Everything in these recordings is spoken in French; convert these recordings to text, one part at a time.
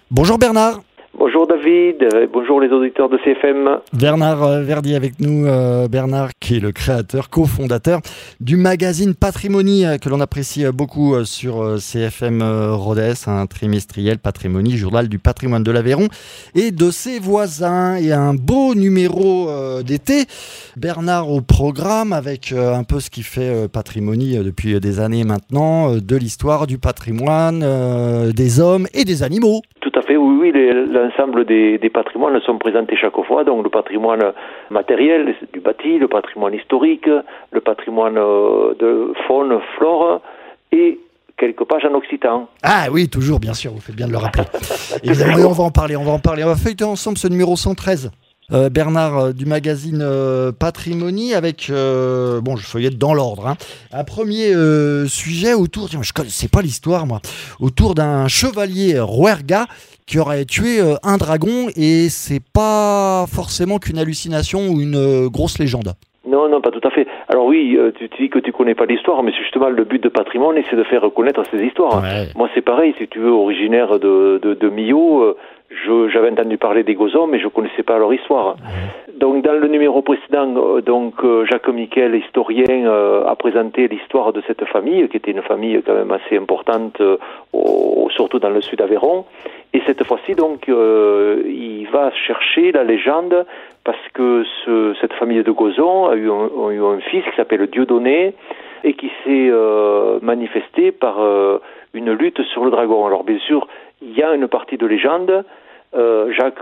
Bonjour Bernard. Bonjour David, bonjour les auditeurs de CFM. Bernard Verdier avec nous. Bernard qui est le créateur, cofondateur du magazine Patrimonie que l'on apprécie beaucoup sur CFM Rodez, un trimestriel Patrimonie, journal du patrimoine de l'Aveyron et de ses voisins. Et un beau numéro d'été. Bernard au programme avec un peu ce qui fait Patrimonie depuis des années maintenant, de l'histoire, du patrimoine, des hommes et des animaux. Tout à fait, oui, l'ensemble des patrimoines sont présentés chaque fois, donc le patrimoine matériel du bâti, le patrimoine historique, le patrimoine de faune, flore et quelques pages en occitan. Ah oui, toujours, bien sûr, vous faites bien de le rappeler. Évidemment, et on va en parler. On va feuilleter ensemble ce numéro 113. Bernard du magazine Patrimonie avec, je feuillette dans l'ordre, hein. Un premier sujet autour, je ne connaissais pas l'histoire moi, autour d'un chevalier Rouergat qui aurait tué un dragon, et c'est pas forcément qu'une hallucination ou une grosse légende. Non, pas tout à fait. Alors oui, tu dis que tu connais pas l'histoire, mais c'est justement le but de Patrimoine, c'est de faire reconnaître ces histoires. Ouais. Moi c'est pareil, si tu veux, originaire de Millau, j'avais entendu parler des Gozons, mais je connaissais pas leur histoire. Donc dans le numéro précédent, Jacques Miquel, historien, a présenté l'histoire de cette famille, qui était une famille quand même assez importante, surtout dans le sud Aveyron. Et cette fois-ci, il va chercher la légende parce que cette famille de Gozons a eu un fils qui s'appelle Dieudonné et qui s'est manifesté par une lutte sur le dragon. Alors bien sûr, il y a une partie de légende. Jacques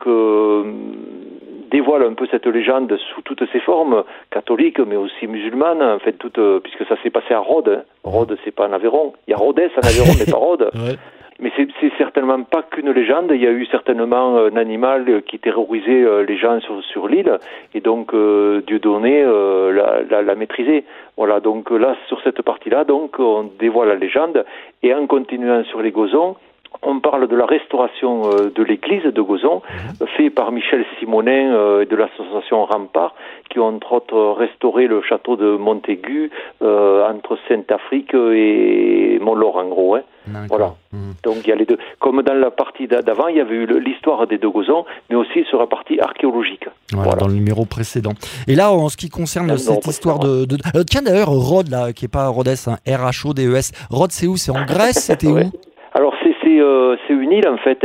dévoile un peu cette légende sous toutes ses formes, catholiques mais aussi musulmanes, en fait, puisque ça s'est passé à Rhodes. Rhodes, c'est pas en Aveyron. Il y a Rhodes en Aveyron, mais pas Rhodes. Ouais. Mais c'est certainement pas qu'une légende. Il y a eu certainement un animal qui terrorisait les gens sur l'île, et donc Dieudonné l'a maîtrisé. Voilà, donc là, sur cette partie-là, on dévoile la légende, et en continuant sur les Gozons, on parle de la restauration de l'église de Gozons, fait par Michel Simonin de l'association Rempart, qui ont entre autres restauré le château de Montaigu entre Saint-Affrique et Mont-Laurent, en gros. Hein. Voilà. Donc il y a les deux. Comme dans la partie d'avant, il y avait eu l'histoire des deux Gozons, mais aussi sur la partie archéologique. Voilà. Dans le numéro précédent. Et là, en ce qui concerne cette histoire de... tiens d'ailleurs, Rhodes, là, qui n'est pas Rhodes, hein, R-H-O-D-E-S. Rhodes, c'est où? C'est en Grèce? C'était où? Alors c'est une île en fait,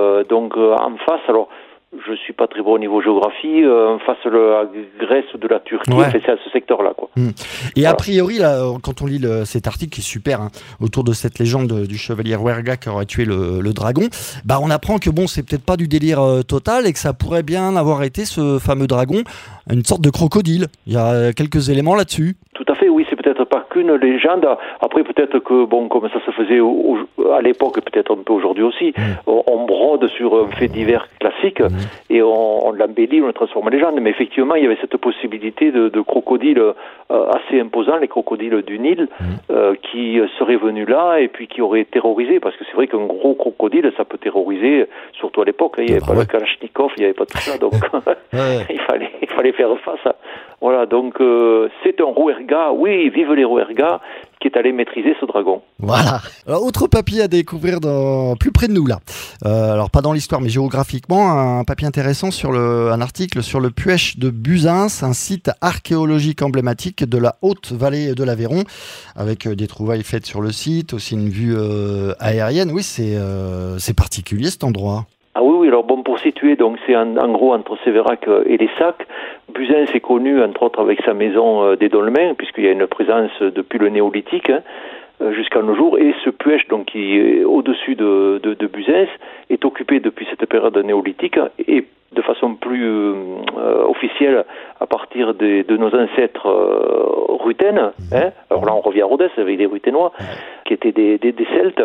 en face. Alors je suis pas très bon au niveau géographie, en face de la Grèce ou de la Turquie, ouais. En fait, c'est à ce secteur-là, quoi. Et voilà. A priori, là, quand on lit cet article qui est super, hein, autour de cette légende du chevalier Rouergat qui aurait tué le dragon, on apprend que c'est peut-être pas du délire total, et que ça pourrait bien avoir été, ce fameux dragon, une sorte de crocodile. Il y a quelques éléments là-dessus. Tout à fait, oui, c'est peut-être pas qu'une légende. Après, peut-être que, comme ça se faisait à l'époque, peut-être un peu aujourd'hui aussi, on brode sur un fait divers classique et on l'embellit, on le transforme en légende. Mais effectivement, il y avait cette possibilité de crocodiles assez imposants, les crocodiles du Nil, qui seraient venus là et puis qui auraient terrorisé. Parce que c'est vrai qu'un gros crocodile, ça peut terroriser, surtout à l'époque. Il n'y avait pas le Kalachnikov, il n'y avait pas tout ça. Donc, il fallait faire face. Voilà, donc c'est un Rouergat, oui, vive les Rouergats, qui est allé maîtriser ce dragon. Voilà. Alors, autre papier à découvrir plus près de nous, là. Alors, pas dans l'histoire, mais géographiquement, un papier intéressant un article sur le Puech de Buzins, un site archéologique emblématique de la haute vallée de l'Aveyron, avec des trouvailles faites sur le site, aussi une vue aérienne. Oui, c'est particulier cet endroit. Ah oui, alors pour situer, donc c'est en gros entre Sévérac et les Sacs. Buzins est connu entre autres avec sa maison des Dolmens, puisqu'il y a une présence depuis le néolithique jusqu'à nos jours, et ce Puech, donc qui est au-dessus de Buzins, est occupé depuis cette période néolithique et de façon plus officielle à partir de nos ancêtres rutènes. Hein. Alors là, on revient à Rhodes avec des Ruténois, qui étaient des Celtes,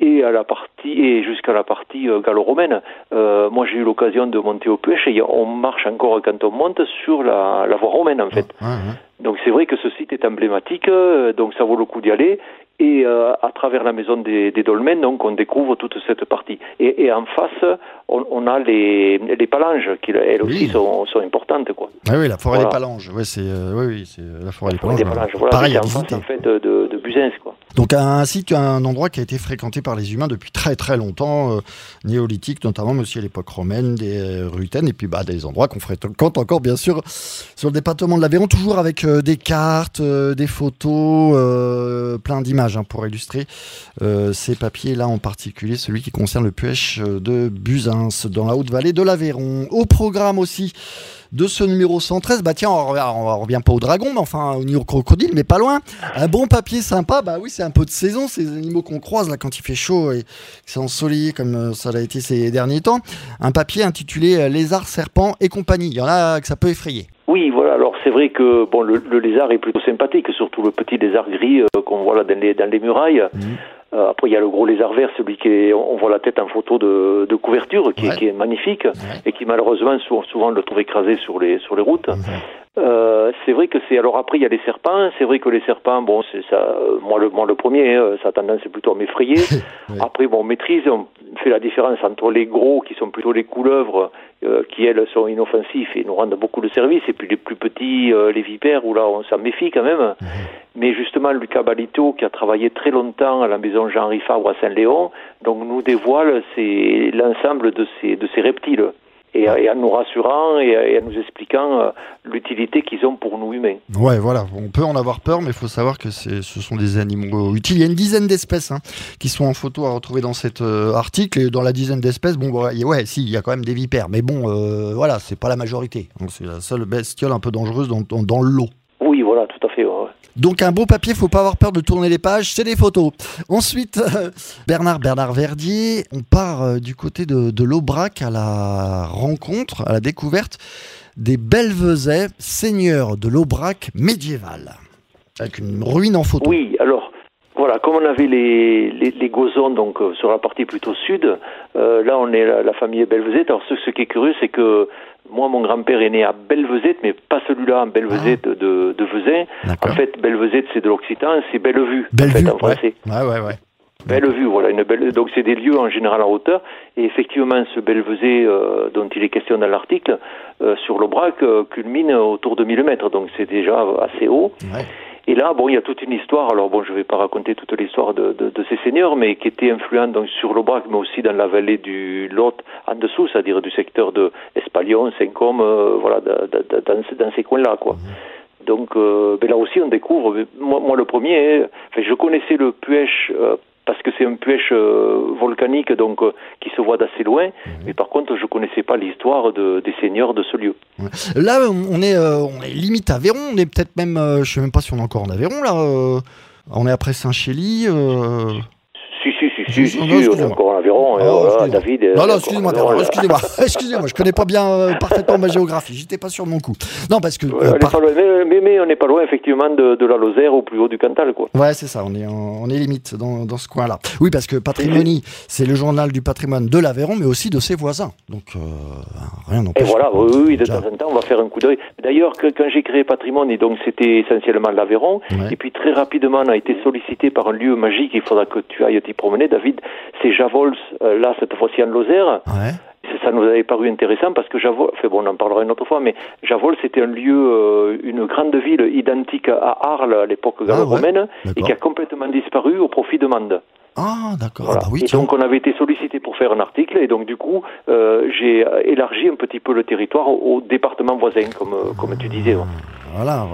et jusqu'à la partie gallo-romaine. Moi, j'ai eu l'occasion de monter au Puech, et on marche encore quand on monte sur la voie romaine, en fait. Donc c'est vrai que ce site est emblématique, donc ça vaut le coup d'y aller. Et à travers la maison des Dolmens, donc on découvre toute cette partie. Et en face, on a les Palanges, qui elles aussi sont importantes, quoi. Ah oui, la forêt des Palanges. Ouais, c'est la forêt des Palanges. Voilà, pareil à en face, visiter. en fait, de Buzins, quoi. Donc un endroit qui a été fréquenté par les humains depuis très très longtemps, néolithique notamment, mais aussi à l'époque romaine, des rutènes, et puis des endroits qu'on fréquente encore bien sûr sur le département de l'Aveyron, toujours avec des cartes, des photos, plein d'images pour illustrer ces papiers-là, en particulier celui qui concerne le puech de Buzins, dans la Haute-Vallée de l'Aveyron. Au programme aussi de ce numéro 113, tiens, on revient pas au dragon, mais enfin ni au crocodile, mais pas loin. Un bon papier sympa, oui, c'est un peu de saison, ces animaux qu'on croise là quand il fait chaud et que c'est ensoleillé comme ça l'a été ces derniers temps. Un papier intitulé Lézard, serpent et compagnie. Il y en a que ça peut effrayer. Oui, voilà. Alors c'est vrai que le lézard est plutôt sympathique, surtout le petit lézard gris qu'on voit là dans les murailles. Après, il y a le gros lézard vert, celui on voit la tête en photo de couverture, qui est magnifique, et qui malheureusement souvent le trouve écrasé sur les routes. C'est vrai que alors après il y a les serpents. C'est vrai que les serpents, c'est ça. Moi le premier, ça a tendance plutôt à m'effrayer. Après, on maîtrise, on fait la différence entre les gros qui sont plutôt les couleuvres, qui elles sont inoffensifs et nous rendent beaucoup de services, et puis les plus petits, les vipères, où là on s'en méfie quand même. Mais justement, Lucas Balito, qui a travaillé très longtemps à la maison Jean-Henri Fabre à Saint-Léon, donc nous dévoile l'ensemble de ces reptiles. Et en nous rassurant et en nous expliquant l'utilité qu'ils ont pour nous humains. Ouais, voilà, on peut en avoir peur, mais il faut savoir que ce sont des animaux utiles. Il y a une dizaine d'espèces qui sont en photo à retrouver dans cet article, et dans la dizaine d'espèces, il y a quand même des vipères, mais voilà, c'est pas la majorité. Donc, c'est la seule bestiole un peu dangereuse dans l'eau. Oui, voilà, tout à fait. Ouais. Donc un beau papier, faut pas avoir peur de tourner les pages, c'est des photos. Ensuite, Bernard Verdier, on part du côté de l'Aubrac à la rencontre, à la découverte des Belvezet, seigneurs de l'Aubrac médiéval, avec une ruine en photo. Oui, alors voilà, comme on avait les Gozons donc sur la partie plutôt sud, là on est la famille Belvezet. Alors ce qui est curieux, c'est que moi, mon grand-père est né à Belvezet, mais pas celui-là, Belvezet de Vezin. En fait, Belvezet, c'est de l'occitan, c'est Bellevue, en français. Ouais. Bellevue, voilà. Donc, c'est des lieux en général en hauteur. Et effectivement, ce Belvezet dont il est question dans l'article, sur l'Aubrac, culmine autour de 1000 mètres. Donc, c'est déjà assez haut. Ouais. Et là, il y a toute une histoire. Alors, je vais pas raconter toute l'histoire de ces seigneurs, mais qui étaient influents donc sur l'Aubrac, mais aussi dans la vallée du Lot en dessous, c'est-à-dire du secteur de Espalion, Saint-Côme, dans ces coins-là, quoi. Donc, là aussi, on découvre. Moi, le premier, je connaissais le puech parce que c'est un puech volcanique, donc qui se voit d'assez loin. Mais par contre, je connaissais pas l'histoire des seigneurs de ce lieu. Là, on est limite à Aveyron. On est peut-être même, je sais même pas si on est encore en Aveyron là. On est après Saint-Chély. Si, on est encore en Aveyron. David. Excusez-moi, je connais pas bien parfaitement ma géographie. J'étais pas sûr de mon coup. Non, parce que. Mais on n'est pas loin, effectivement, de la Lozère au plus haut du Cantal, quoi. Ouais, c'est ça, on est limite dans ce coin-là. Oui, parce que Patrimonie, c'est le journal du patrimoine de l'Aveyron, mais aussi de ses voisins. Donc, rien n'empêche. Et voilà, oui, de temps en temps, on va faire un coup d'œil. D'ailleurs, quand j'ai créé Patrimonie, donc c'était essentiellement l'Aveyron, et puis très rapidement, on a été sollicité par un lieu magique, il faudra que tu ailles t'y promener, David, c'est Javols, là, cette fois-ci en Lozère. Ouais. Ça nous avait paru intéressant parce que Javols, on en parlera une autre fois, mais Javols, c'était un lieu, une grande ville identique à Arles à l'époque gallo-romaine, et qui a complètement disparu au profit de Mende. Ah, d'accord. Voilà. Et donc, on avait été sollicité pour faire un article, et donc, du coup, j'ai élargi un petit peu le territoire au département voisin, comme tu disais. Voilà.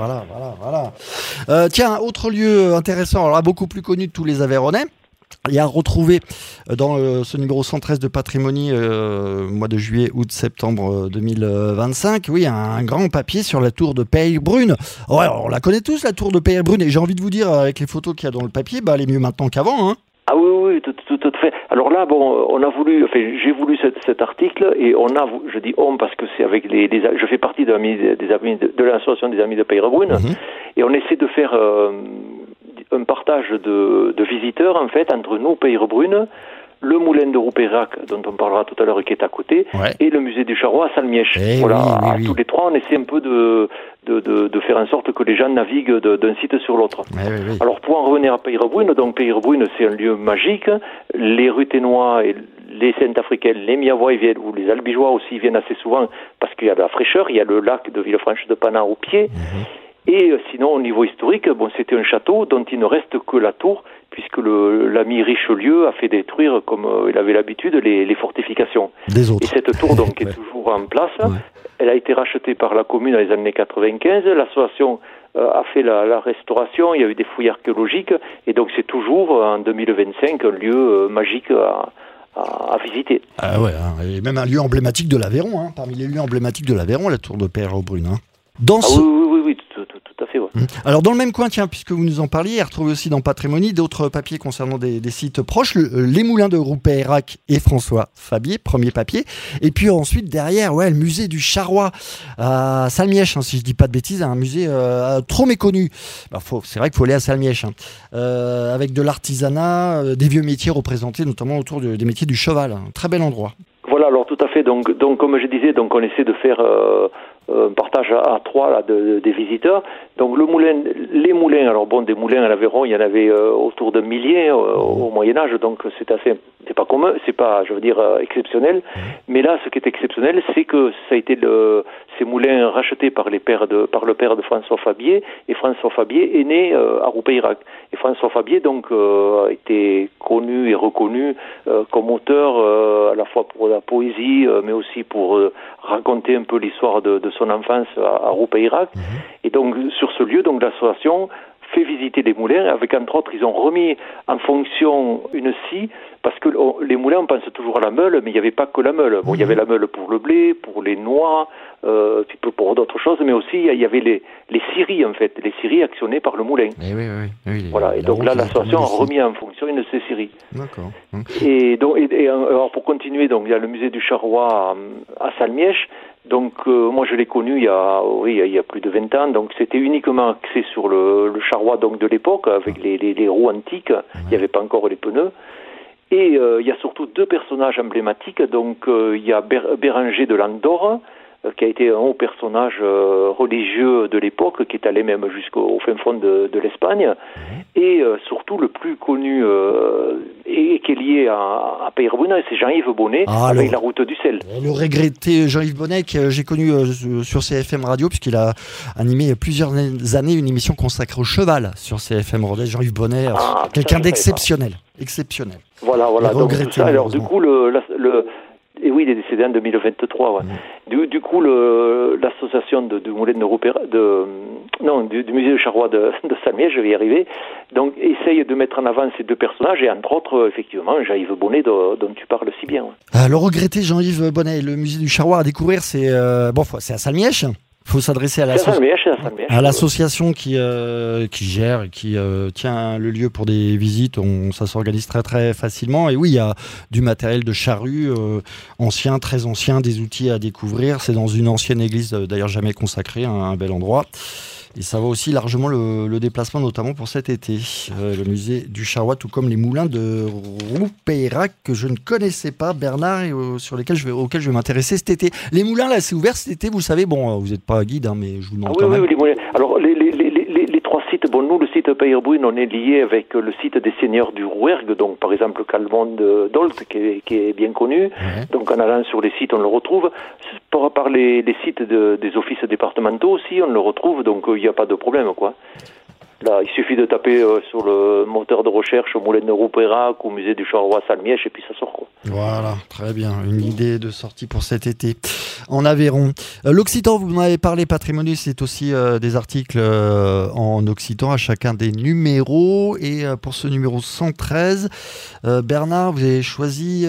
Tiens, autre lieu intéressant, alors là, beaucoup plus connu de tous les Aveyronnais. Il y a retrouvé dans ce numéro 113 de Patrimonie, mois de juillet, août, septembre 2025, un grand papier sur la tour de Peyrebrune. Ouais, on la connaît tous, la tour de Peyrebrune, et j'ai envie de vous dire, avec les photos qu'il y a dans le papier, elle est mieux maintenant qu'avant, hein. Ah oui, tout à fait. Alors là, j'ai voulu cet article, et je dis parce que c'est avec je fais partie de l'association des amis de Peyrebrune, et on essaie de faire un partage de visiteurs, en fait, entre nous, Peyrebrune, le moulin de Roupérac, dont on parlera tout à l'heure, qui est à côté, et le musée du Charrois à Salmièche. Oui. Tous les trois, on essaie un peu de faire en sorte que les gens naviguent d'un site sur l'autre. Oui. Alors, pour en revenir à Peyrebrune, donc Peyrebrune, c'est un lieu magique. Les Ruténois et les Saint-Africains, les Miavois, ils viennent, ou les Albigeois aussi, ils viennent assez souvent, parce qu'il y a de la fraîcheur, il y a le lac de Villefranche-de-Panat au pied. Et sinon, au niveau historique, c'était un château dont il ne reste que la tour, puisque l'ami Richelieu a fait détruire, comme il avait l'habitude, les fortifications. Des autres. Et cette tour, donc, est toujours en place. Elle a été rachetée par la commune dans les années 95. L'association a fait la restauration, il y a eu des fouilles archéologiques, et donc c'est toujours, en 2025, un lieu magique à visiter. Ah ouais, et même un lieu emblématique de l'Aveyron, parmi les lieux emblématiques de l'Aveyron, la tour de Peyre-aux-Brunes. Oui, tout à fait. Ouais. Alors dans le même coin, tiens, puisque vous nous en parliez, retrouvez aussi dans Patrimonie d'autres papiers concernant des sites proches, les moulins de Rouppeyrac et François Fabier, premier papier, et puis ensuite derrière, le musée du Charrois à Salmièche, si je dis pas de bêtises, un musée trop méconnu. C'est vrai qu'il faut aller à Salmièche, avec de l'artisanat, des vieux métiers représentés notamment autour des métiers du cheval, un très bel endroit. Voilà, alors tout à fait. Donc comme je disais, on essaie de faire un partage à trois là, des visiteurs. Donc les moulins, alors des moulins à l'Aveyron, il y en avait autour de milliers au Moyen-Âge, donc c'est pas commun, c'est pas, exceptionnel. Mais là, ce qui est exceptionnel, c'est que ça a été ces moulins rachetés par le père de François Fabier, et François Fabier est né à Rouppeyrac. Et François Fabier, a été connu et reconnu comme auteur à la fois pour la poésie, mais aussi pour raconter un peu l'histoire de son enfance à Rouppeyrac. Et donc, sur ce lieu, l'association fait visiter les moulins, avec entre autres, ils ont remis en fonction une scie, parce que les moulins, on pense toujours à la meule, mais il n'y avait pas que la meule. Il y avait la meule pour le blé, pour les noix, pour d'autres choses, mais aussi il y avait les scieries, en fait, les scieries actionnées par le moulin. Oui, voilà, et donc là, l'association a remis en fonction une de ces scieries. D'accord. Et alors, pour continuer, il y a le musée du Charrois à Salmièche. Donc moi je l'ai connu il y a plus de 20 ans, donc c'était uniquement axé sur le charroi de l'époque, avec les roues antiques, il n'y avait pas encore les pneus. Et il y a surtout deux personnages emblématiques, il y a Béranger de Landor, qui a été un haut personnage religieux de l'époque, qui est allé même jusqu'au fin fond de l'Espagne, et surtout le plus connu et qui est lié à Peyre-aux-Brunes, c'est Jean-Yves Bonnet, avec la route du sel. Le regretté Jean-Yves Bonnet, que j'ai connu sur CFM Radio, puisqu'il a animé plusieurs années une émission consacrée au cheval sur CFM Radio. Jean-Yves Bonnet, quelqu'un d'exceptionnel. Exceptionnel. Voilà. Donc, tout ça, alors du coup, et oui, il est décédé en 2023. Ouais. Du coup, l'association du moulin du musée du Charrois de Salmiège, je vais y arriver, donc essaye de mettre en avant ces deux personnages, et entre autres, effectivement, Jean-Yves Bonnet, dont tu parles si bien. Ouais. Le regretté Jean-Yves Bonnet, le musée du Charrois à découvrir, c'est à Salmièche. Il faut s'adresser à l'association qui gère et qui tient le lieu pour des visites. Ça s'organise très très facilement. Et oui, il y a du matériel de charrue ancien, très ancien, des outils à découvrir. C'est dans une ancienne église, d'ailleurs jamais consacrée, un bel endroit. Et ça vaut aussi largement le déplacement, notamment pour cet été. Le musée du Charrois, tout comme les moulins de Rouppeyrac, que je ne connaissais pas, Bernard, et auxquels je vais m'intéresser cet été. Les moulins, là, c'est ouvert cet été, vous savez. Vous n'êtes pas guide, mais je vous demande quand même. Oui, les moulins. Alors, les trois sites, nous, le site Peyre-aux-Brunes, on est lié avec le site des seigneurs du Rouergue, donc par exemple Calmont d'Olt, qui est bien connu. Ouais. Donc en allant sur les sites, on le retrouve. Par les sites des offices départementaux aussi, on le retrouve, donc il n'y a pas de problème, quoi. Là, il suffit de taper sur le moteur de recherche au moulin de Rouppeyrac, au musée du Charrois Salmièche, et puis ça sort, quoi. Voilà, très bien. Une idée de sortie pour cet été en Aveyron. L'Occitan, vous m'en avez parlé, Patrimonie, c'est aussi des articles en Occitan à chacun des numéros. Et pour ce numéro 113, Bernard, vous avez choisi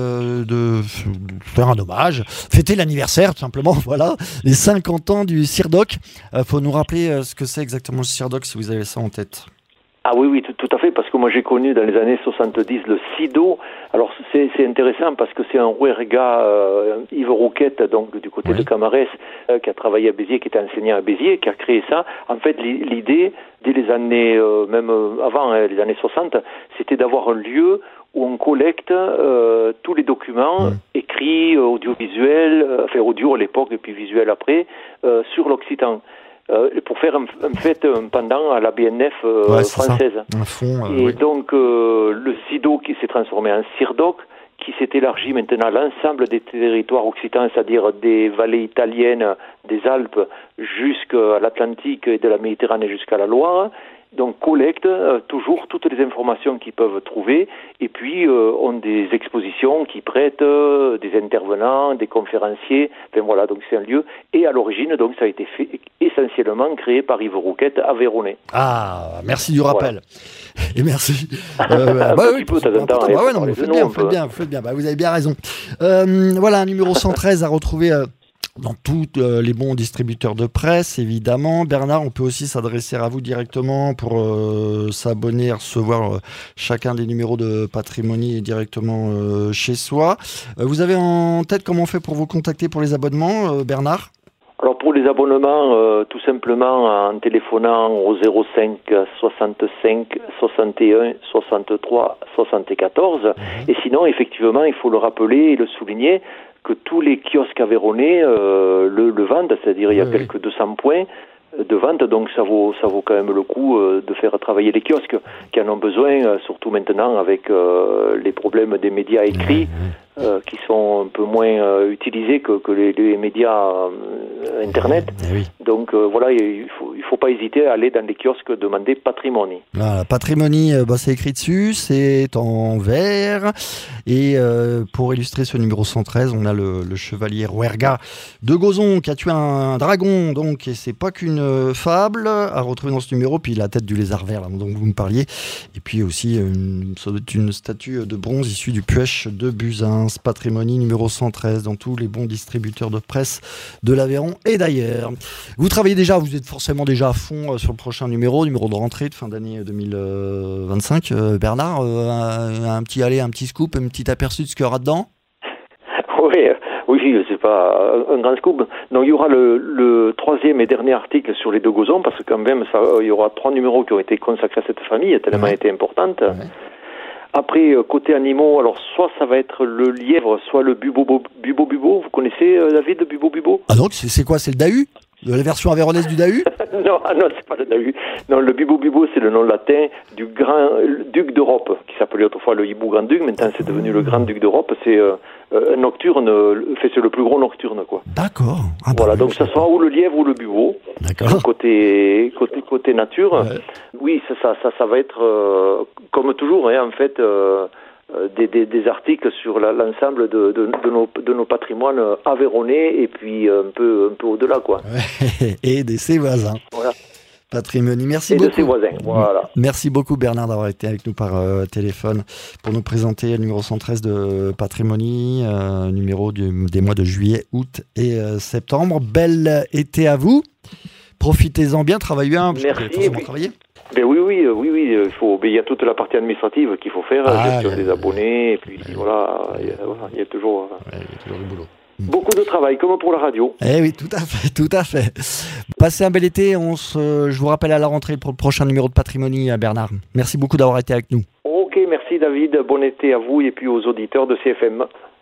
de faire un hommage, fêter l'anniversaire, tout simplement, voilà, les 50 ans du CIRDOC. Faut nous rappeler ce que c'est exactement le CIRDOC, si vous avez ça en tête. Ah oui, tout à fait, parce que moi j'ai connu dans les années 70 le SIDO. Alors c'est intéressant parce que c'est un Rouergat, Yves Rouquette, donc du côté de Camarès, qui a travaillé à Béziers, qui était enseignant à Béziers, qui a créé ça. En fait, l'idée, dès les années, même avant les années 60, c'était d'avoir un lieu où on collecte tous les documents écrits, audiovisuels, audio à l'époque et puis visuels après, sur l'Occitan. Pour faire un pendant à la BNF française. Un fond, et donc le SIDO qui s'est transformé en CIRDOC, qui s'est élargi maintenant à l'ensemble des territoires occitans, c'est-à-dire des vallées italiennes, des Alpes, jusqu'à l'Atlantique et de la Méditerranée jusqu'à la Loire. Donc collectent toujours toutes les informations qu'ils peuvent trouver et puis ont des expositions qui prêtent des intervenants, des conférenciers, enfin voilà, donc c'est un lieu. Et à l'origine, donc ça a été fait essentiellement créé par Yves Rouquette à Véronais. Ah, merci du rappel. Voilà. Et merci. Vous faites bien. Vous avez bien raison. Voilà, un numéro 113 à retrouver dans tous les bons distributeurs de presse, évidemment. Bernard, on peut aussi s'adresser à vous directement pour s'abonner et recevoir chacun des numéros de Patrimonie directement chez soi. Vous avez en tête comment on fait pour vous contacter pour les abonnements, Bernard ? Alors pour les abonnements, tout simplement en téléphonant au 05 65 61 63 74. Et sinon, effectivement, il faut le rappeler et le souligner, que tous les kiosques aveyronnais le vendent, c'est-à-dire il y a quelques 200 points de vente, donc ça vaut quand même le coup de faire travailler les kiosques qui en ont besoin, surtout maintenant avec les problèmes des médias écrits qui sont un peu moins utilisés que les médias Internet. Donc voilà, il faut pas hésiter à aller dans les kiosques demander Patrimonie. Voilà, Patrimonie, c'est écrit dessus, c'est en vert. Et pour illustrer ce numéro 113, on a le chevalier Rouergat de Gauzon qui a tué un dragon, donc, et c'est pas qu'une fable à retrouver dans ce numéro. Puis la tête du lézard vert là, dont vous me parliez. Et puis aussi une statue de bronze issue du Puech de Buzyn. Patrimonie numéro 113 dans tous les bons distributeurs de presse de l'Aveyron et d'ailleurs. Vous travaillez déjà, vous êtes forcément déjà à fond sur le prochain numéro de rentrée de fin d'année 2025. Bernard, un petit scoop, un petit aperçu de ce qu'il y aura dedans ? Oui, c'est pas un grand scoop. Donc il y aura le troisième et dernier article sur les deux Gauzons, parce que quand même il y aura 3 numéros qui ont été consacrés à cette famille, tellement elle était importante. Après, côté animaux, alors soit ça va être le lièvre, soit le bubo. Vous connaissez David, bubo? Ah donc, c'est quoi? C'est le Dahu? La version avéronnaise du Dahu? Non, c'est pas le Dahu. Non, le bubo, c'est le nom latin du grand duc d'Europe, qui s'appelait autrefois le hibou grand-duc. Maintenant, c'est devenu le grand duc d'Europe. C'est un nocturne, c'est le plus gros nocturne, quoi. D'accord. Voilà, donc ça sera ou le lièvre ou le bubo. D'accord. Côté nature. Ouais. Oui, ça va être, comme toujours, en fait, des articles sur l'ensemble de nos patrimoines aveyronnais et puis un peu au-delà, quoi. Ouais. Et de ses voisins. Voilà. Patrimonie. Merci beaucoup. Et de ses voisins, voilà. Merci beaucoup Bernard d'avoir été avec nous par téléphone pour nous présenter le numéro 113 de Patrimonie, numéro des mois de juillet, août et septembre. Bel été à vous. Profitez-en bien, travaillez bien. Merci. Travailler. Ben oui, il y a toute la partie administrative qu'il faut faire, gestion des abonnés, et puis voilà, il y a toujours du boulot. Beaucoup de travail, comme pour la radio. Eh oui, tout à fait. Passez un bel été, je vous rappelle à la rentrée pour le prochain numéro de Patrimonie, Bernard. Merci beaucoup d'avoir été avec nous. Ok, merci David, bon été à vous et puis aux auditeurs de CFM.